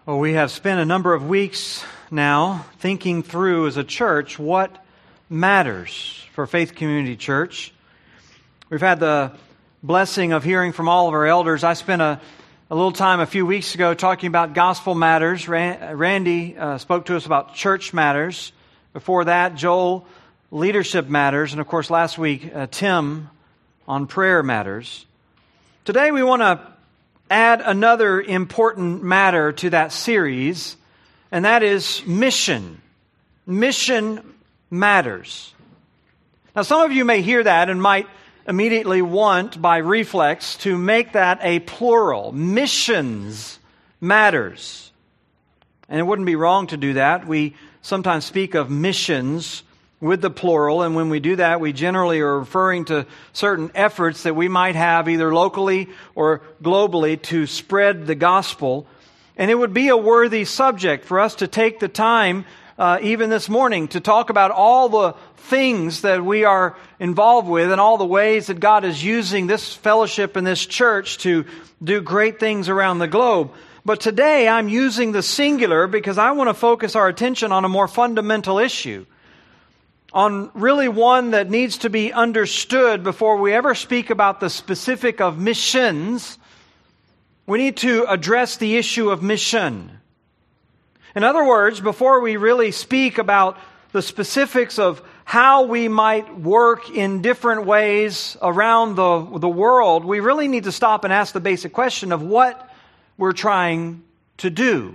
Well, we have spent a number of weeks now thinking through as a church what matters for Faith Community Church. We've had the blessing of hearing from all of our elders. I spent a little time a few weeks ago talking about gospel matters. Randy spoke to us about church matters. Before that, Joel, leadership matters. And of course, last week, Tim on prayer matters. Today, we want to add another important matter to that series, and that is mission. Mission matters. Now, some of you may hear that and might immediately want, by reflex, to make that a plural. Missions matters. And it wouldn't be wrong to do that. We sometimes speak of missions with the plural, and when we do that, we generally are referring to certain efforts that we might have either locally or globally to spread the gospel. And it would be a worthy subject for us to take the time, even this morning, to talk about all the things that we are involved with and all the ways that God is using this fellowship and this church to do great things around the globe. But today I'm using the singular because I want to focus our attention on a more fundamental issue, on really one that needs to be understood before we ever speak about the specific of missions. We need to address the issue of mission. In other words, before we really speak about the specifics of how we might work in different ways around the world, we really need to stop and ask the basic question of what we're trying to do.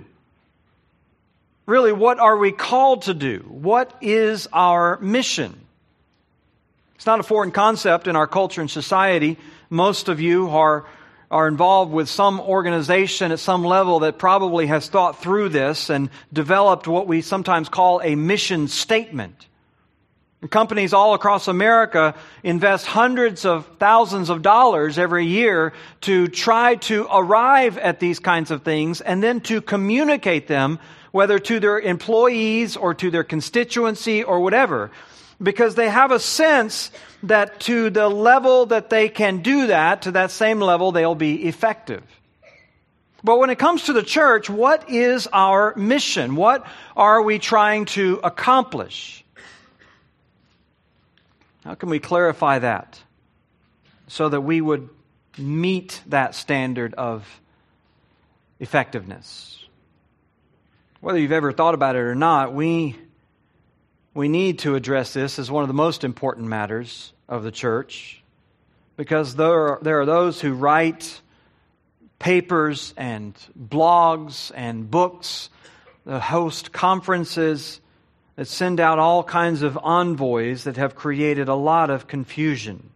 Really, what are we called to do? What is our mission? It's not a foreign concept in our culture and society. Most of you are involved with some organization at some level that probably has thought through this and developed what we sometimes call a mission statement. Companies all across America invest hundreds of thousands of dollars every year to try to arrive at these kinds of things and then to communicate them, whether to their employees or to their constituency or whatever, because they have a sense that to the level that they can do that, to that same level, they'll be effective. But when it comes to the church, what is our mission? What are we trying to accomplish? How can we clarify that so that we would meet that standard of effectiveness? Whether you've ever thought about it or not, we need to address this as one of the most important matters of the church, because there are those who write papers and blogs and books, that host conferences, that send out all kinds of envoys that have created a lot of confusion.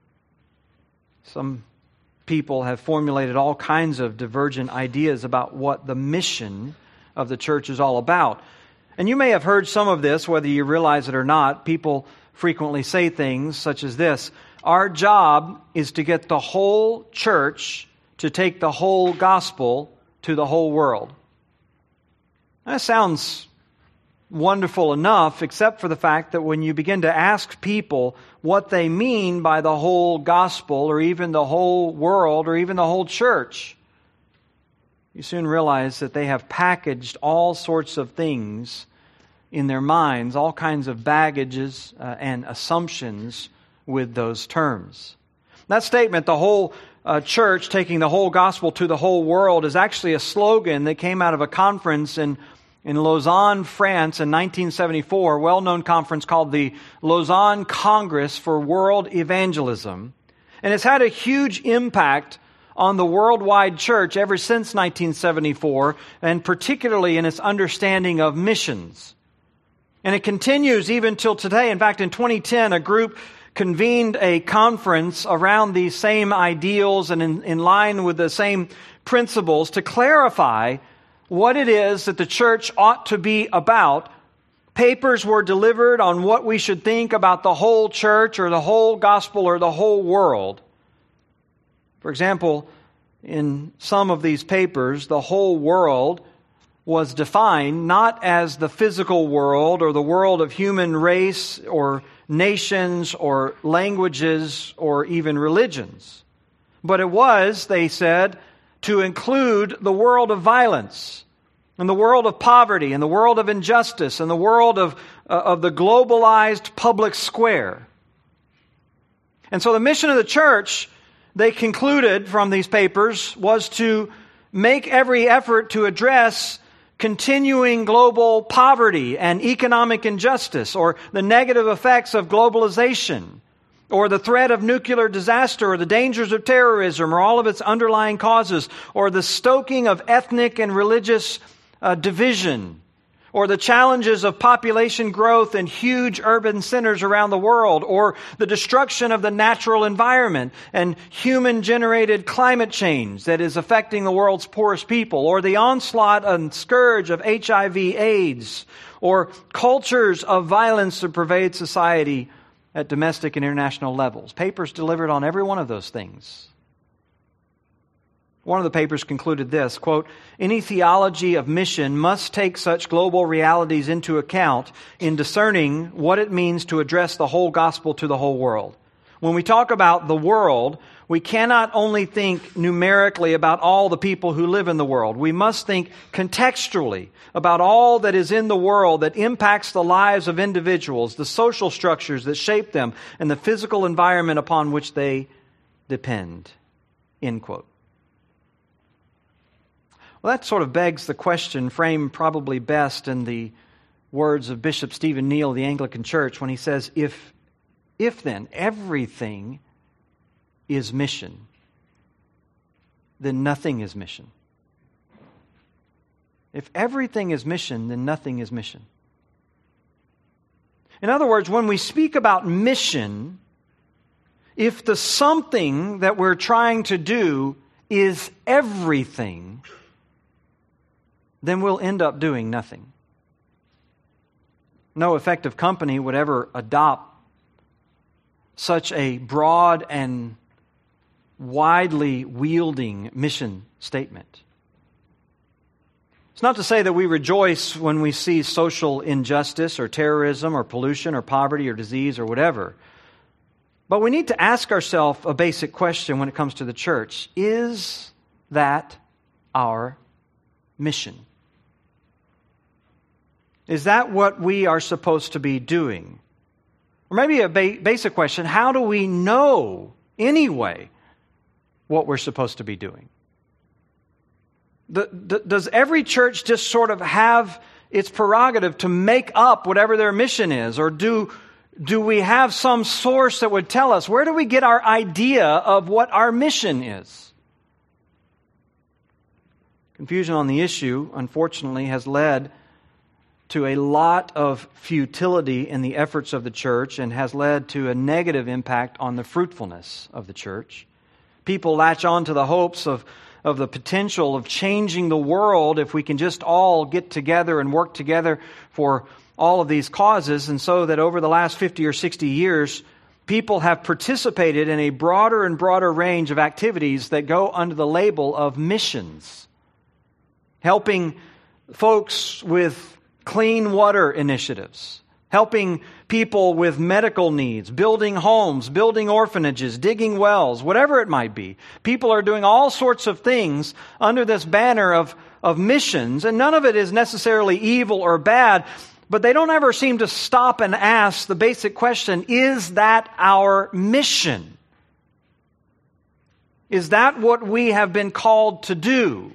Some people have formulated all kinds of divergent ideas about what the mission of the church is all about. And you may have heard some of this, whether you realize it or not. People frequently say things such as this: our job is to get the whole church to take the whole gospel to the whole world. That sounds wonderful enough, except for the fact that when you begin to ask people what they mean by the whole gospel, or even the whole world, or even the whole church, you soon realize that they have packaged all sorts of things in their minds, all kinds of baggages and assumptions with those terms. That statement, the whole church taking the whole gospel to the whole world, is actually a slogan that came out of a conference in Lausanne, France in 1974, a well-known conference called the Lausanne Congress for World Evangelism. And it's had a huge impact on the worldwide church ever since 1974, and particularly in its understanding of missions. And it continues even till today. In fact, in 2010, a group convened a conference around these same ideals and in line with the same principles to clarify what it is that the church ought to be about. Papers were delivered on what we should think about the whole church or the whole gospel or the whole world. For example, in some of these papers, the whole world was defined not as the physical world or the world of human race or nations or languages or even religions. But it was, they said, to include the world of violence, in the world of poverty, in the world of injustice, in the world of the globalized public square. And so the mission of the church, they concluded from these papers, was to make every effort to address continuing global poverty and economic injustice, or the negative effects of globalization, or the threat of nuclear disaster, or the dangers of terrorism, or all of its underlying causes, or the stoking of ethnic and religious division, or the challenges of population growth in huge urban centers around the world, or the destruction of the natural environment and human-generated climate change that is affecting the world's poorest people, or the onslaught and scourge of HIV/AIDS, or cultures of violence that pervade society at domestic and international levels. Papers delivered on every one of those things. One of the papers concluded this, quote, "Any theology of mission must take such global realities into account in discerning what it means to address the whole gospel to the whole world. When we talk about the world, we cannot only think numerically about all the people who live in the world. We must think contextually about all that is in the world that impacts the lives of individuals, the social structures that shape them, and the physical environment upon which they depend." End quote. Well, that sort of begs the question, framed probably best in the words of Bishop Stephen Neal of the Anglican Church when he says, if then everything is mission, then nothing is mission. If everything is mission, then nothing is mission. In other words, when we speak about mission, if the something that we're trying to do is everything, then we'll end up doing nothing. No effective company would ever adopt such a broad and widely wielding mission statement. It's not to say that we rejoice when we see social injustice or terrorism or pollution or poverty or disease or whatever. But we need to ask ourselves a basic question when it comes to the church. Is that our mission? Is that what we are supposed to be doing? Or maybe a basic question, how do we know anyway what we're supposed to be doing? Does every church just sort of have its prerogative to make up whatever their mission is? Or do we have some source that would tell us, where do we get our idea of what our mission is? Confusion on the issue, unfortunately, has led to a lot of futility in the efforts of the church and has led to a negative impact on the fruitfulness of the church. People latch on to the hopes of the potential of changing the world if we can just all get together and work together for all of these causes, and so that over the last 50 or 60 years, people have participated in a broader and broader range of activities that go under the label of missions. Helping folks with clean water initiatives, helping people with medical needs, building homes, building orphanages, digging wells, whatever it might be. People are doing all sorts of things under this banner of missions, and none of it is necessarily evil or bad, but they don't ever seem to stop and ask the basic question, is that our mission? Is that what we have been called to do?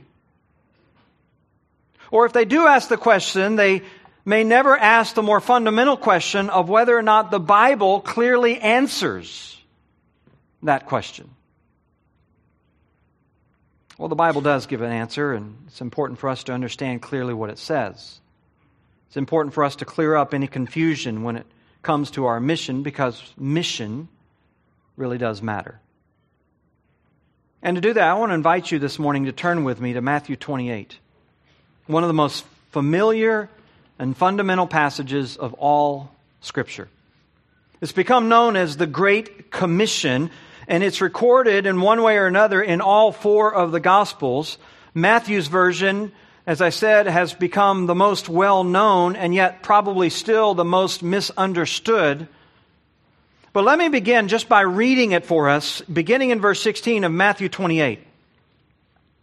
Or if they do ask the question, they may never ask the more fundamental question of whether or not the Bible clearly answers that question. Well, the Bible does give an answer, and it's important for us to understand clearly what it says. It's important for us to clear up any confusion when it comes to our mission, because mission really does matter. And to do that, I want to invite you this morning to turn with me to Matthew 28. One of the most familiar and fundamental passages of all Scripture. It's become known as the Great Commission, and it's recorded in one way or another in all four of the Gospels. Matthew's version, as I said, has become the most well-known and yet probably still the most misunderstood. But let me begin just by reading it for us, beginning in verse 16 of Matthew 28.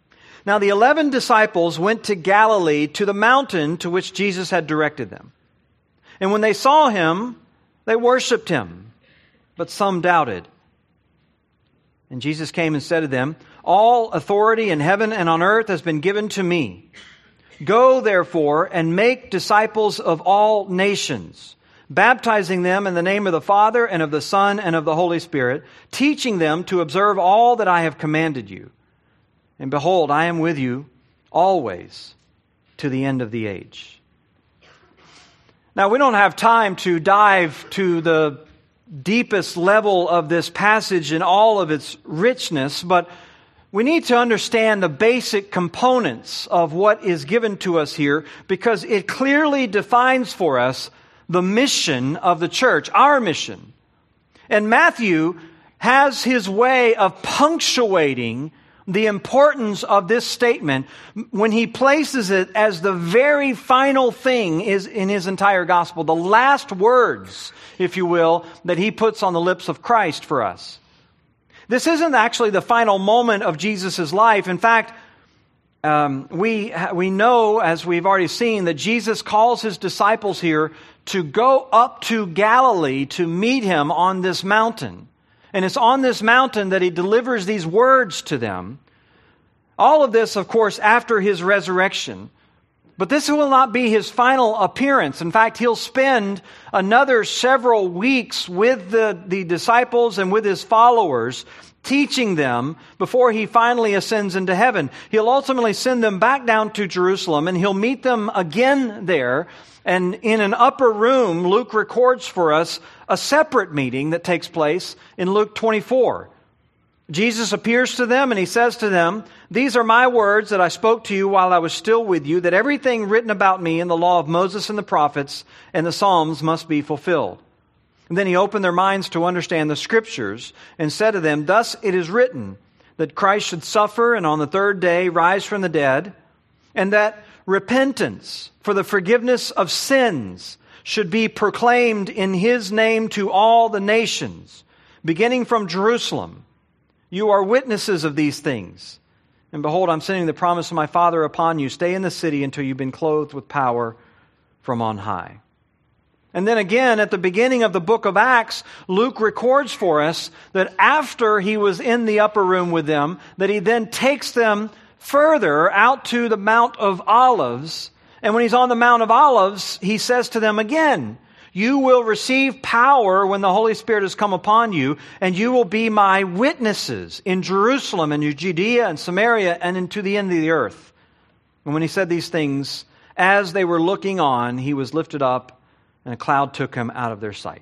Now the 11 disciples went to Galilee, to the mountain to which Jesus had directed them. And when they saw him, they worshipped him, but some doubted. And Jesus came and said to them, "All authority in heaven and on earth has been given to me. Go, therefore, and make disciples of all nations, baptizing them in the name of the Father and of the Son and of the Holy Spirit, teaching them to observe all that I have commanded you. And behold, I am with you always to the end of the age." Now, we don't have time to dive to the deepest level of this passage in all of its richness, but we need to understand the basic components of what is given to us here, because it clearly defines for us the mission of the church, our mission. And Matthew has his way of punctuating the importance of this statement when he places it as the very final thing is in his entire gospel, the last words, if you will, that he puts on the lips of Christ for us. This isn't actually the final moment of Jesus' life. In fact, we know, as we've already seen, that Jesus calls his disciples here to go up to Galilee to meet him on this mountain. And it's on this mountain that he delivers these words to them. All of this, of course, after his resurrection. But this will not be his final appearance. In fact, he'll spend another several weeks with the disciples and with his followers, teaching them before he finally ascends into heaven. He'll ultimately send them back down to Jerusalem, and he'll meet them again there. And in an upper room, Luke records for us a separate meeting that takes place in Luke 24. Jesus appears to them and he says to them, "These are my words that I spoke to you while I was still with you, that everything written about me in the law of Moses and the prophets and the Psalms must be fulfilled." And then he opened their minds to understand the Scriptures and said to them, "Thus it is written, that Christ should suffer and on the third day rise from the dead, and that repentance for the forgiveness of sins should be proclaimed in his name to all the nations, beginning from Jerusalem. You are witnesses of these things. And behold, I'm sending the promise of my Father upon you. Stay in the city until you've been clothed with power from on high." And then again, at the beginning of the book of Acts, Luke records for us that after he was in the upper room with them, that he then takes them further out to the Mount of Olives. And when he's on the Mount of Olives, he says to them again, "You will receive power when the Holy Spirit has come upon you, and you will be my witnesses in Jerusalem and in Judea and Samaria and into the end of the earth." And when he said these things, as they were looking on, he was lifted up, and a cloud took him out of their sight.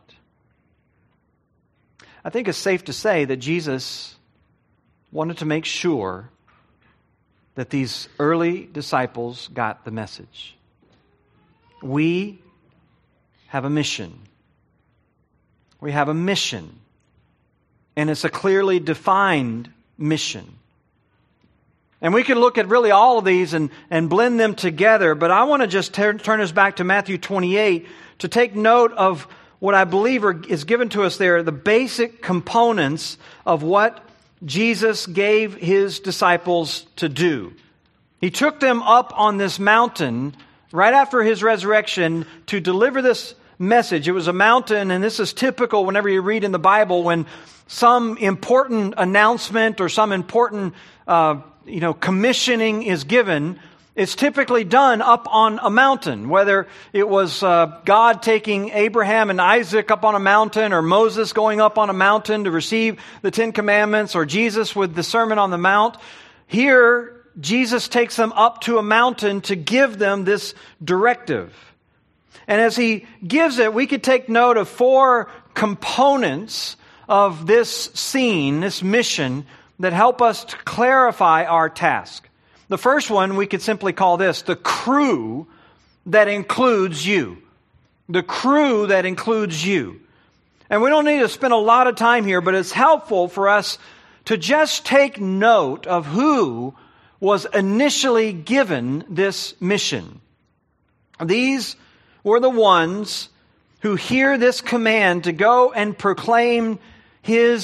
I think it's safe to say that Jesus wanted to make sure that these early disciples got the message. We have a mission. We have a mission. And it's a clearly defined mission. And we can look at really all of these and blend them together, but I want to just turn us back to Matthew 28 to take note of what I believe is given to us there, the basic components of what Jesus gave his disciples to do. He took them up on this mountain right after his resurrection to deliver this message. It was a mountain, and this is typical whenever you read in the Bible when some important announcement or some important commissioning is given. It's typically done up on a mountain, whether it was God taking Abraham and Isaac up on a mountain, or Moses going up on a mountain to receive the Ten Commandments, or Jesus with the Sermon on the Mount. Here, Jesus takes them up to a mountain to give them this directive. And as he gives it, we could take note of 4 components of this scene, this mission, that help us to clarify our task. The first one we could simply call this the crew that includes you. The crew that includes you. And we don't need to spend a lot of time here, but it's helpful for us to just take note of who was initially given this mission. These were the ones who hear this command to go and proclaim his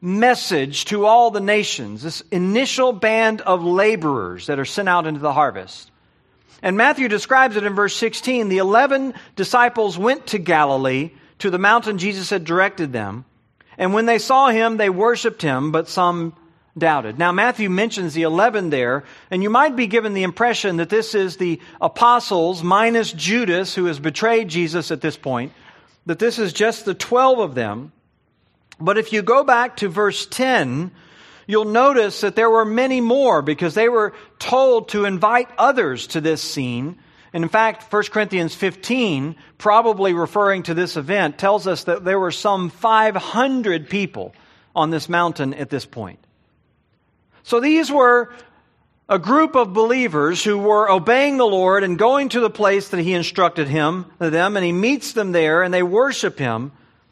message to all the nations, this initial band of laborers that are sent out into the harvest. And Matthew describes it in verse 16. The 11 disciples went to Galilee, to the mountain Jesus had directed them. And when they saw him, they worshiped him, but some doubted. Now, Matthew mentions the 11 there, and you might be given the impression that this is the apostles minus Judas, who has betrayed Jesus at this point, that this is just the 12 of them. But if you go back to verse 10, you'll notice that there were many more, because they were told to invite others to this scene. And in fact, 1 Corinthians 15, probably referring to this event, tells us that there were some 500 people on this mountain at this point. So these were a group of believers who were obeying the Lord and going to the place that He instructed them, and He meets them there, and they worship Him.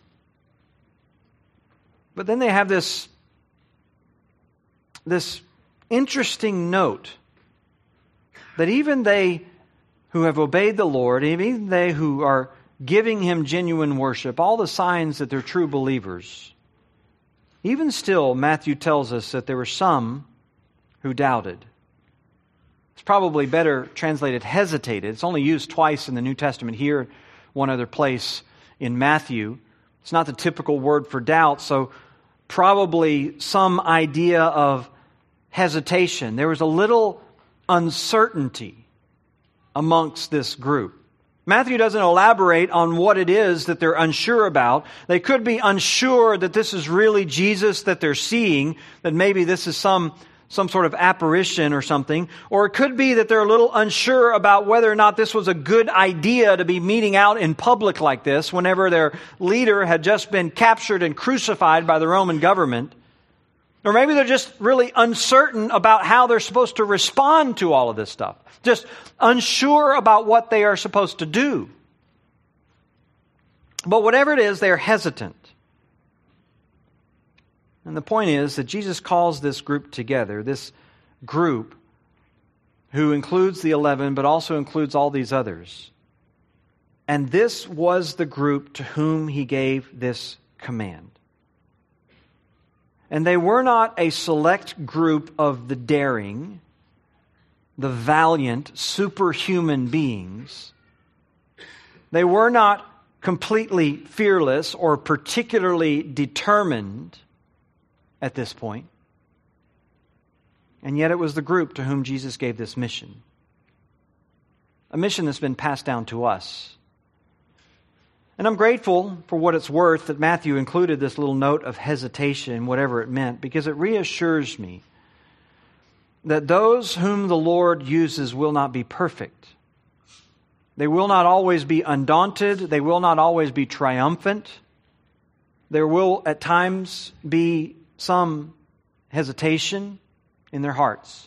But then they have this interesting note that even they who have obeyed the Lord, even they who are giving Him genuine worship, all the signs that they're true believers, even still, Matthew tells us that there were some who doubted. It's probably better translated hesitated. It's only used twice in the New Testament, here, one other place in Matthew. It's not the typical word for doubt, so probably some idea of hesitation. There was a little uncertainty amongst this group. Matthew doesn't elaborate on what it is that they're unsure about. They could be unsure that this is really Jesus that they're seeing, that maybe this is some sort of apparition or something. Or it could be that they're a little unsure about whether or not this was a good idea to be meeting out in public like this whenever their leader had just been captured and crucified by the Roman government. Or maybe they're just really uncertain about how they're supposed to respond to all of this stuff. Just unsure about what they are supposed to do. But whatever it is, they're hesitant. And the point is that Jesus calls this group together, this group who includes the 11, but also includes all these others. And this was the group to whom He gave this command. And they were not a select group of the daring, the valiant, superhuman beings. They were not completely fearless or particularly determined at this point. And yet it was the group to whom Jesus gave this mission. A mission that's been passed down to us. And I'm grateful for what it's worth that Matthew included this little note of hesitation, whatever it meant, because it reassures me that those whom the Lord uses will not be perfect. They will not always be undaunted. They will not always be triumphant. There will at times be some hesitation in their hearts.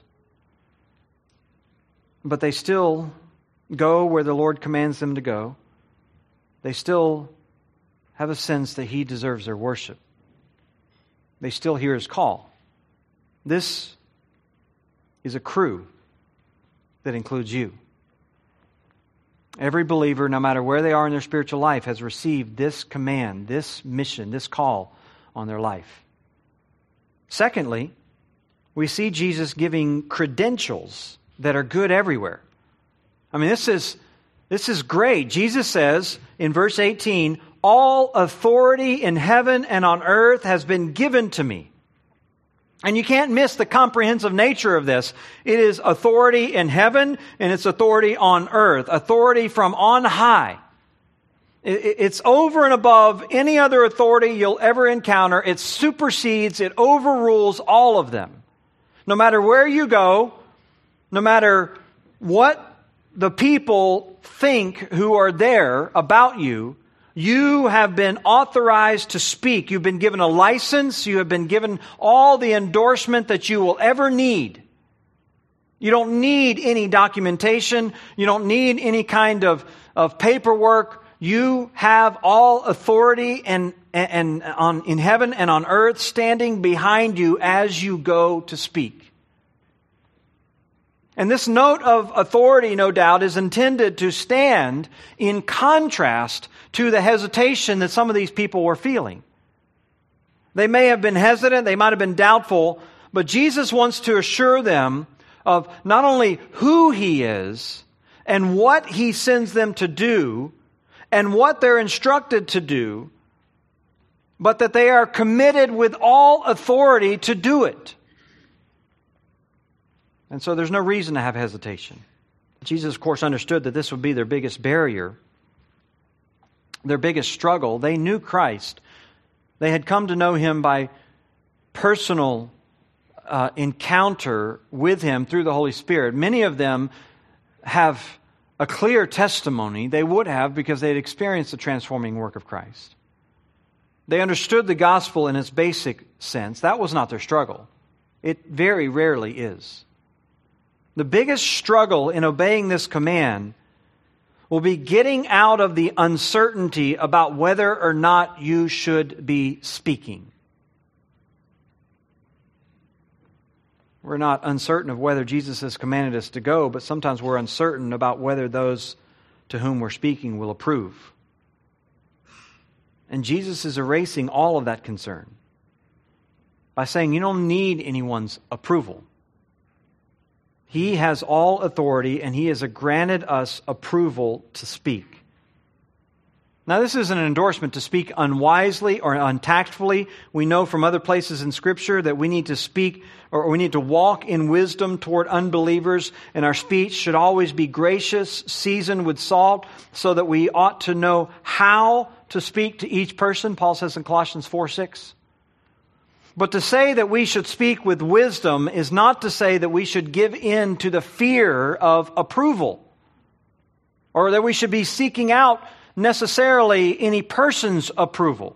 But they still go where the Lord commands them to go. They still have a sense that He deserves their worship. They still hear His call. This is a crew that includes you. Every believer, no matter where they are in their spiritual life, has received this command, this mission, this call on their life. Secondly, we see Jesus giving credentials that are good everywhere. I mean, this is great. Jesus says in verse 18, "All authority in heaven and on earth has been given to me." And you can't miss the comprehensive nature of this. It is authority in heaven and it's authority on earth. Authority from on high. It's over and above any other authority you'll ever encounter. It supersedes, it overrules all of them. No matter where you go, no matter what the people think who are there about you, you have been authorized to speak. You've been given a license. You have been given all the endorsement that you will ever need. You don't need any documentation. You don't need any kind of paperwork. You have all authority in heaven and on earth standing behind you as you go to speak. And this note of authority, no doubt, is intended to stand in contrast to the hesitation that some of these people were feeling. They may have been hesitant, they might have been doubtful, but Jesus wants to assure them of not only who He is and what He sends them to do and what they're instructed to do, but that they are committed with all authority to do it. And so there's no reason to have hesitation. Jesus, of course, understood that this would be their biggest barrier, their biggest struggle. They knew Christ. They had come to know Him by personal encounter with Him through the Holy Spirit. Many of them have a clear testimony. They would have because they had experienced the transforming work of Christ. They understood the gospel in its basic sense. That was not their struggle. It very rarely is. The biggest struggle in obeying this command will be getting out of the uncertainty about whether or not you should be speaking. We're not uncertain of whether Jesus has commanded us to go, but sometimes we're uncertain about whether those to whom we're speaking will approve. And Jesus is erasing all of that concern by saying you don't need anyone's approval. He has all authority, and He has granted us approval to speak. Now, this isn't an endorsement to speak unwisely or untactfully. We know from other places in Scripture that we need to speak or we need to walk in wisdom toward unbelievers, and our speech should always be gracious, seasoned with salt, so that we ought to know how to speak to each person, Paul says in Colossians 4:6. But to say that we should speak with wisdom is not to say that we should give in to the fear of approval, or that we should be seeking out necessarily any person's approval.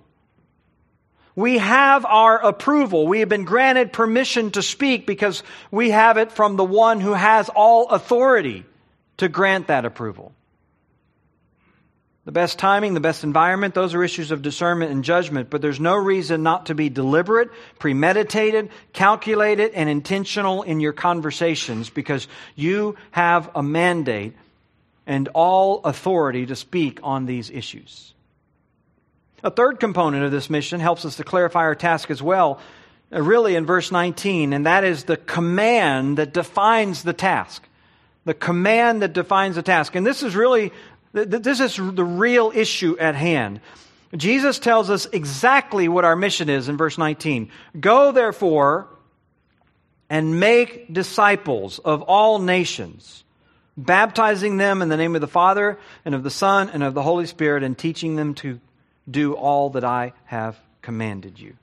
We have our approval. We have been granted permission to speak because we have it from the one who has all authority to grant that approval. The best timing, the best environment, those are issues of discernment and judgment, but there's no reason not to be deliberate, premeditated, calculated, and intentional in your conversations because you have a mandate and all authority to speak on these issues. A third component of this mission helps us to clarify our task as well, really in verse 19, and that is the command that defines the task. The command that defines the task. And this is the real issue at hand. Jesus tells us exactly what our mission is in verse 19. Go, therefore, and make disciples of all nations, baptizing them in the name of the Father and of the Son and of the Holy Spirit, and teaching them to do all that I have commanded you.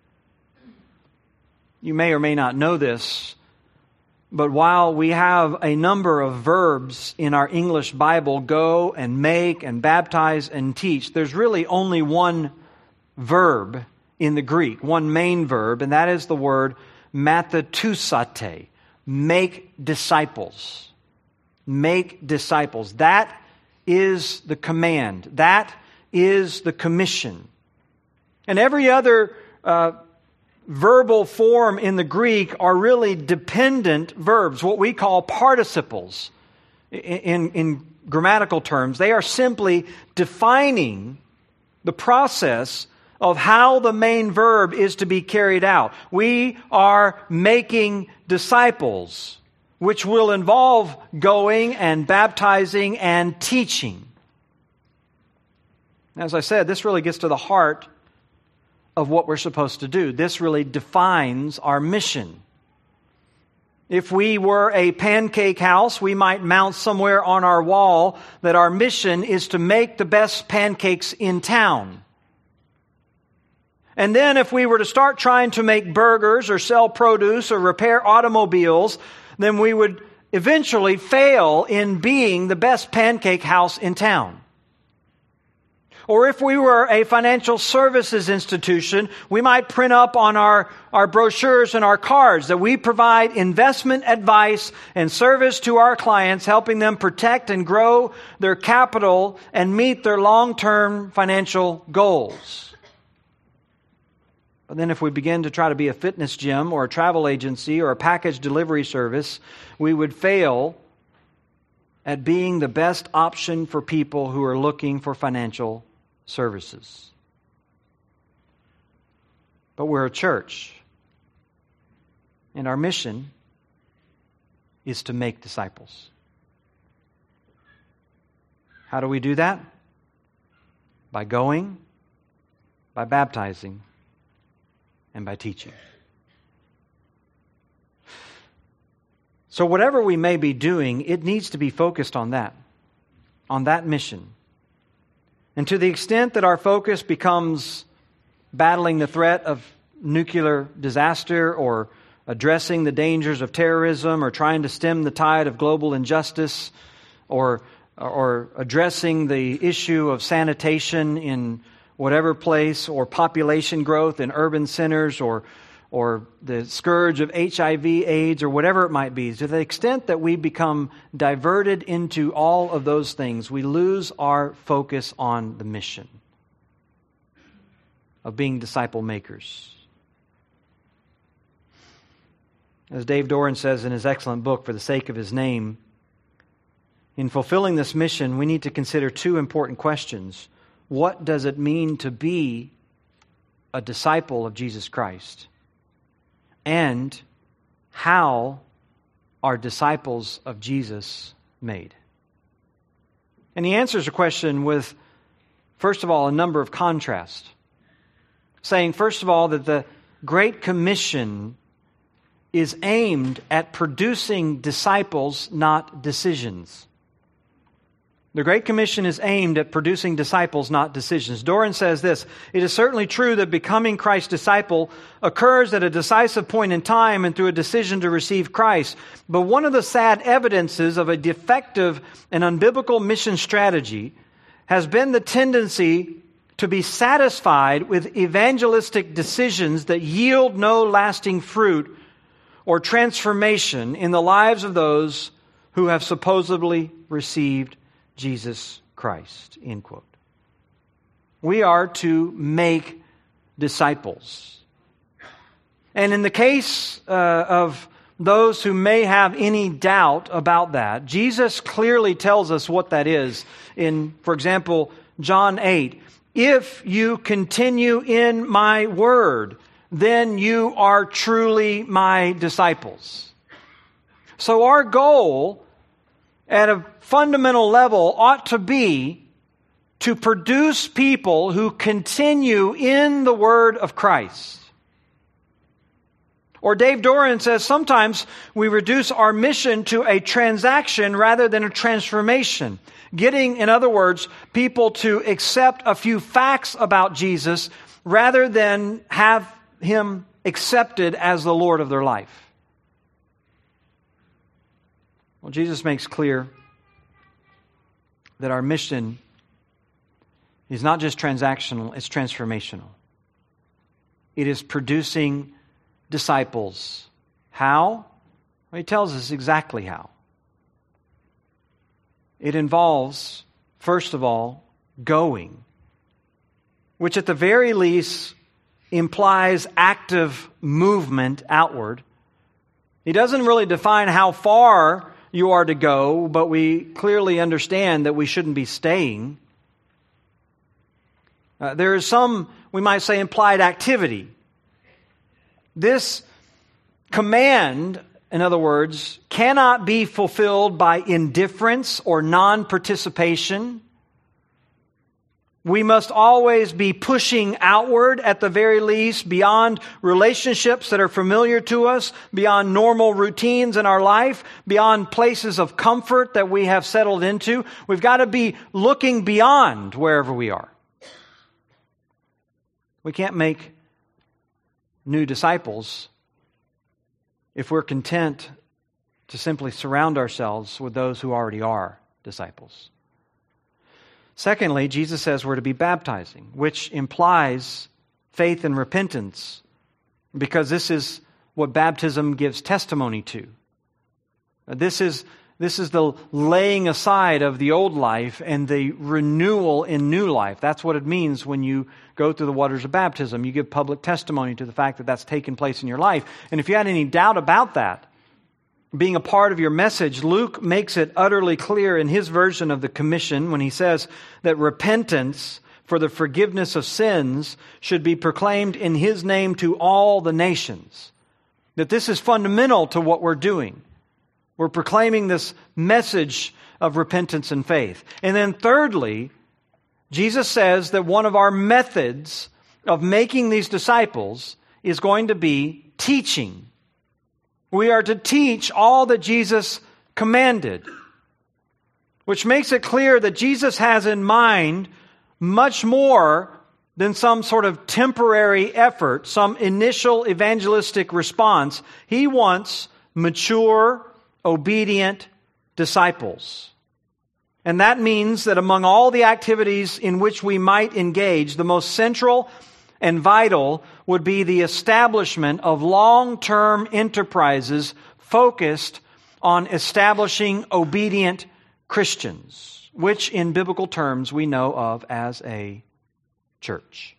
You may or may not know this, but while we have a number of verbs in our English Bible, go and make and baptize and teach, there's really only one verb in the Greek, one main verb, and that is the word mathetusate, make disciples. Make disciples. That is the command. That is the commission. And every other verbal form in the Greek are really dependent verbs, what we call participles in grammatical terms. They are simply defining the process of how the main verb is to be carried out. We are making disciples, which will involve going and baptizing and teaching. As I said, this really gets to the heart of what we're supposed to do. This really defines our mission. If we were a pancake house, we might mount somewhere on our wall that our mission is to make the best pancakes in town. And then if we were to start trying to make burgers or sell produce or repair automobiles, then we would eventually fail in being the best pancake house in town. Or if we were a financial services institution, we might print up on our brochures and our cards that we provide investment advice and service to our clients, helping them protect and grow their capital and meet their long-term financial goals. But then if we begin to try to be a fitness gym or a travel agency or a package delivery service, we would fail at being the best option for people who are looking for financial services. but we're a church. And our mission is to make disciples. How do we do that? By going, by baptizing, and by teaching. So whatever we may be doing, it needs to be focused on that mission. And to the extent that our focus becomes battling the threat of nuclear disaster or addressing the dangers of terrorism or trying to stem the tide of global injustice or addressing the issue of sanitation in whatever place or population growth in urban centers or the scourge of HIV, AIDS, or whatever it might be, to the extent that we become diverted into all of those things, we lose our focus on the mission of being disciple makers. As Dave Doran says in his excellent book, For the Sake of His Name, in fulfilling this mission, we need to consider two important questions. What does it mean to be a disciple of Jesus Christ? And how are disciples of Jesus made? And he answers the question with, first of all, a number of contrasts. Saying, first of all, that the Great Commission is aimed at producing disciples, not decisions. The Great Commission is aimed at producing disciples, not decisions. Doran says this, "It is certainly true that becoming Christ's disciple occurs at a decisive point in time and through a decision to receive Christ. But one of the sad evidences of a defective and unbiblical mission strategy has been the tendency to be satisfied with evangelistic decisions that yield no lasting fruit or transformation in the lives of those who have supposedly received Jesus Christ." End quote. We are to make disciples. And in the case of those who may have any doubt about that, Jesus clearly tells us what that is. In, for example, John 8, "If you continue in my word, then you are truly my disciples." So our goal at a fundamental level ought to be to produce people who continue in the Word of Christ. Or Dave Doran says sometimes we reduce our mission to a transaction rather than a transformation. Getting, in other words, people to accept a few facts about Jesus rather than have Him accepted as the Lord of their life. Well, Jesus makes clear that our mission is not just transactional, it's transformational. It is producing disciples. How? Well, he tells us exactly how. It involves, first of all, going, which at the very least implies active movement outward. He doesn't really define how far you are to go, but we clearly understand that we shouldn't be staying. There is some, we might say, implied activity. This command, in other words, cannot be fulfilled by indifference or non-participation. We must always be pushing outward at the very least, beyond relationships that are familiar to us, beyond normal routines in our life, beyond places of comfort that we have settled into. We've got to be looking beyond wherever we are. We can't make new disciples if we're content to simply surround ourselves with those who already are disciples. Secondly, Jesus says we're to be baptizing, which implies faith and repentance, because this is what baptism gives testimony to. This is the laying aside of the old life and the renewal in new life. That's what it means when you go through the waters of baptism. You give public testimony to the fact that that's taken place in your life. And if you had any doubt about that being a part of your message, Luke makes it utterly clear in his version of the commission when he says that repentance for the forgiveness of sins should be proclaimed in His name to all the nations. That this is fundamental to what we're doing. We're proclaiming this message of repentance and faith. And then thirdly, Jesus says that one of our methods of making these disciples is going to be teaching. We are to teach all that Jesus commanded, which makes it clear that Jesus has in mind much more than some sort of temporary effort, some initial evangelistic response. He wants mature, obedient disciples. And that means that among all the activities in which we might engage, the most central and vital would be the establishment of long-term enterprises focused on establishing obedient Christians, which in biblical terms we know of as a church.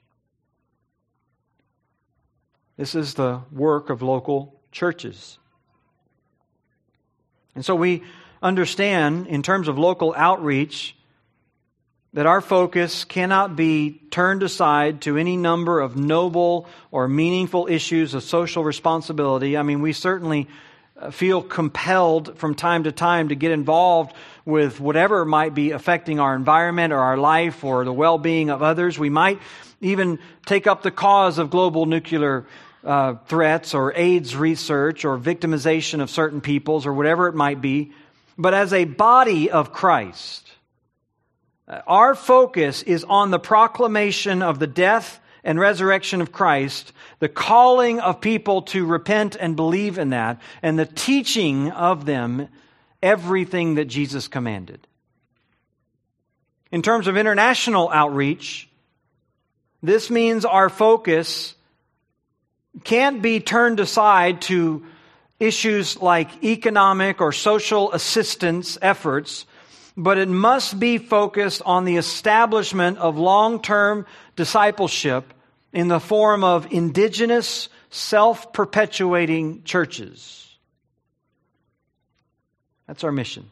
This is the work of local churches. And so we understand, in terms of local outreach, that our focus cannot be turned aside to any number of noble or meaningful issues of social responsibility. I mean, we certainly feel compelled from time to time to get involved with whatever might be affecting our environment or our life or the well-being of others. We might even take up the cause of global nuclear threats or AIDS research or victimization of certain peoples or whatever it might be. But as a body of Christ, our focus is on the proclamation of the death and resurrection of Christ, the calling of people to repent and believe in that, and the teaching of them everything that Jesus commanded. In terms of international outreach, this means our focus can't be turned aside to issues like economic or social assistance efforts, but it must be focused on the establishment of long-term discipleship in the form of indigenous, self-perpetuating churches. That's our mission.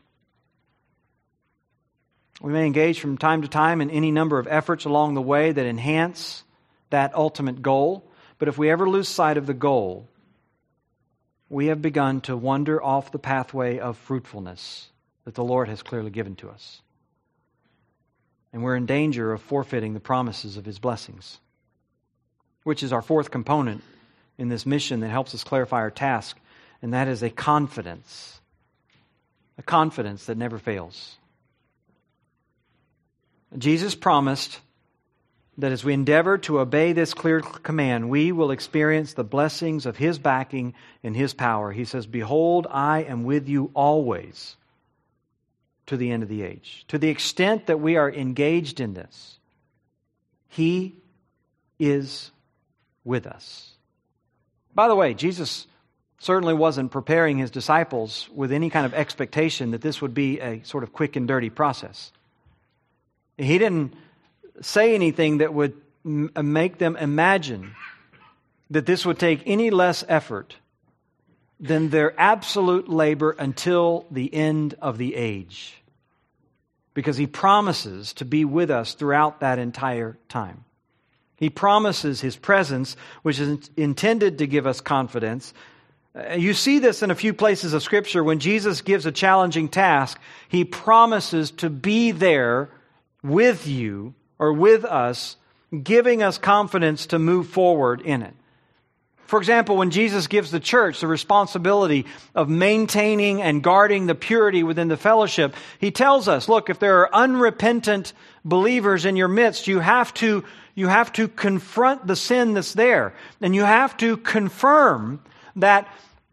We may engage from time to time in any number of efforts along the way that enhance that ultimate goal, but if we ever lose sight of the goal, we have begun to wander off the pathway of fruitfulness that the Lord has clearly given to us. And we're in danger of forfeiting the promises of His blessings, which is our fourth component in this mission that helps us clarify our task, and that is a confidence that never fails. Jesus promised that as we endeavor to obey this clear command, we will experience the blessings of His backing and His power. He says, "Behold, I am with you always to the end of the age." To the extent that we are engaged in this, He is with us. By the way, Jesus certainly wasn't preparing His disciples with any kind of expectation that this would be a sort of quick and dirty process. He didn't say anything that would make them imagine that this would take any less effort than their absolute labor until the end of the age. Because He promises to be with us throughout that entire time. He promises His presence, which is intended to give us confidence. You see this in a few places of Scripture. When Jesus gives a challenging task, He promises to be there with you or with us, giving us confidence to move forward in it. For example, when Jesus gives the church the responsibility of maintaining and guarding the purity within the fellowship, He tells us, look, if there are unrepentant believers in your midst, you have to confront the sin that's there. And you have to confirm that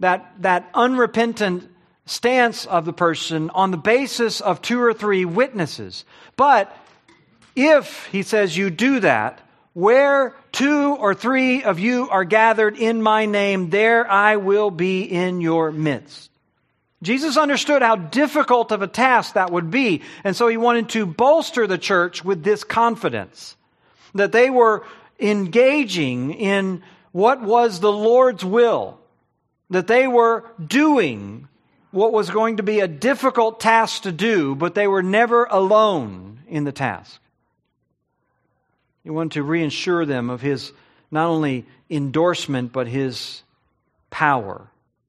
unrepentant stance of the person on the basis of 2 or 3 witnesses. But if, He says, you do that, where 2 or 3 of you are gathered in My name, there I will be in your midst. Jesus understood how difficult of a task that would be, and so He wanted to bolster the church with this confidence, that they were engaging in what was the Lord's will, that they were doing what was going to be a difficult task to do, but they were never alone in the task. He wanted to reassure them of His not only endorsement, but His power.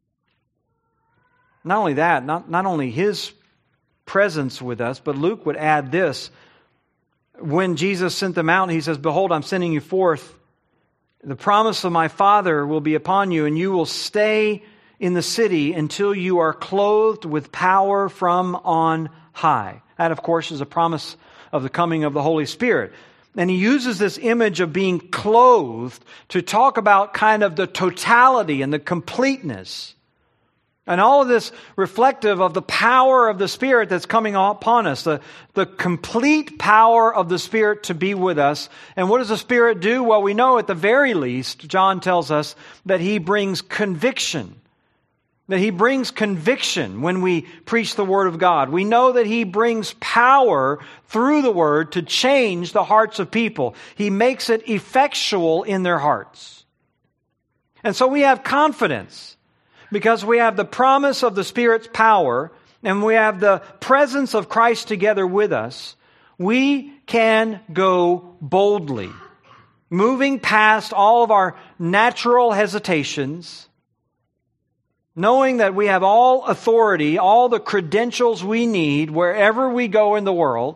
Not only that, not only His presence with us, but Luke would add this. When Jesus sent them out, He says, "Behold, I'm sending you forth. The promise of my Father will be upon you, and you will stay in the city until you are clothed with power from on high." That, of course, is a promise of the coming of the Holy Spirit. And He uses this image of being clothed to talk about kind of the totality and the completeness. And all of this reflective of the power of the Spirit that's coming upon us, the complete power of the Spirit to be with us. And what does the Spirit do? Well, we know at the very least, John tells us, that He brings conviction. That He brings conviction when we preach the Word of God. We know that He brings power through the Word to change the hearts of people. He makes it effectual in their hearts. And so we have confidence because we have the promise of the Spirit's power and we have the presence of Christ together with us. We can go boldly, moving past all of our natural hesitations, knowing that we have all authority, all the credentials we need wherever we go in the world,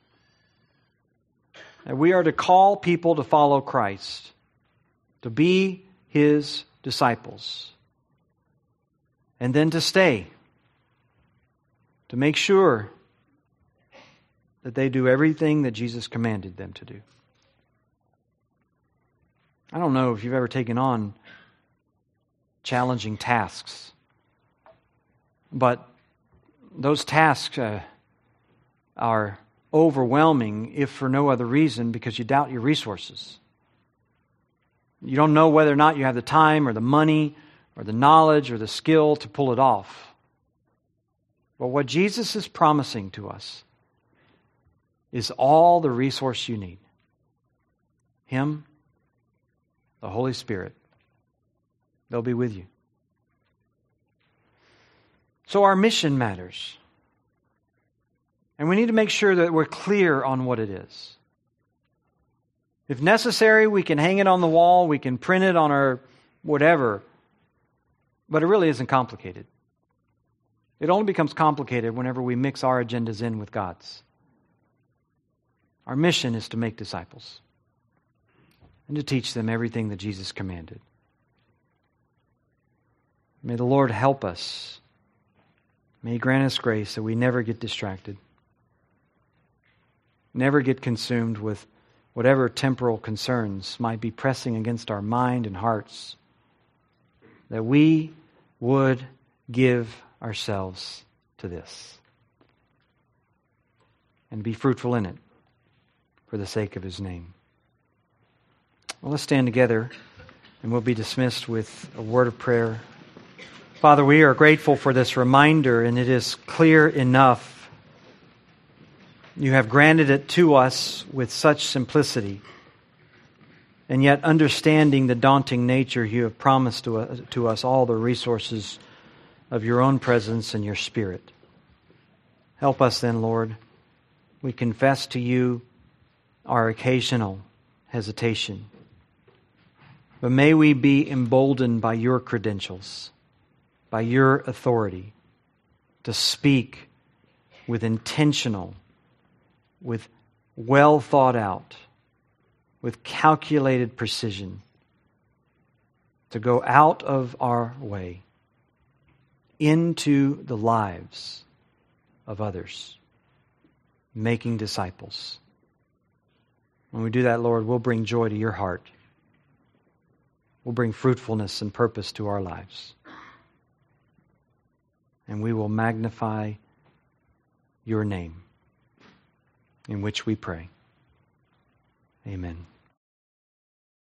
and we are to call people to follow Christ, to be His disciples, and then to stay, to make sure that they do everything that Jesus commanded them to do. I don't know if you've ever taken on challenging tasks, but those tasks are overwhelming if for no other reason because you doubt your resources. You don't know whether or not you have the time or the money or the knowledge or the skill to pull it off. But what Jesus is promising to us is all the resource you need. Him, the Holy Spirit. They'll be with you. So our mission matters. And we need to make sure that we're clear on what it is. If necessary, we can hang it on the wall, we can print it on our whatever, but it really isn't complicated. It only becomes complicated whenever we mix our agendas in with God's. Our mission is to make disciples and to teach them everything that Jesus commanded. May the Lord help us. May He grant us grace that we never get distracted, never get consumed with whatever temporal concerns might be pressing against our mind and hearts, that we would give ourselves to this and be fruitful in it for the sake of His name. Well, let's stand together and we'll be dismissed with a word of prayer. Father, we are grateful for this reminder, and it is clear enough. You have granted it to us with such simplicity, and yet understanding the daunting nature, you have promised to us all the resources of your own presence and your Spirit. Help us then, Lord. We confess to you our occasional hesitation, but may we be emboldened by your credentials, by your authority, to speak with intentional, with well thought out, with calculated precision, to go out of our way into the lives of others, making disciples. When we do that, Lord, we'll bring joy to your heart. We'll bring fruitfulness and purpose to our lives. And we will magnify your name, in which we pray. Amen.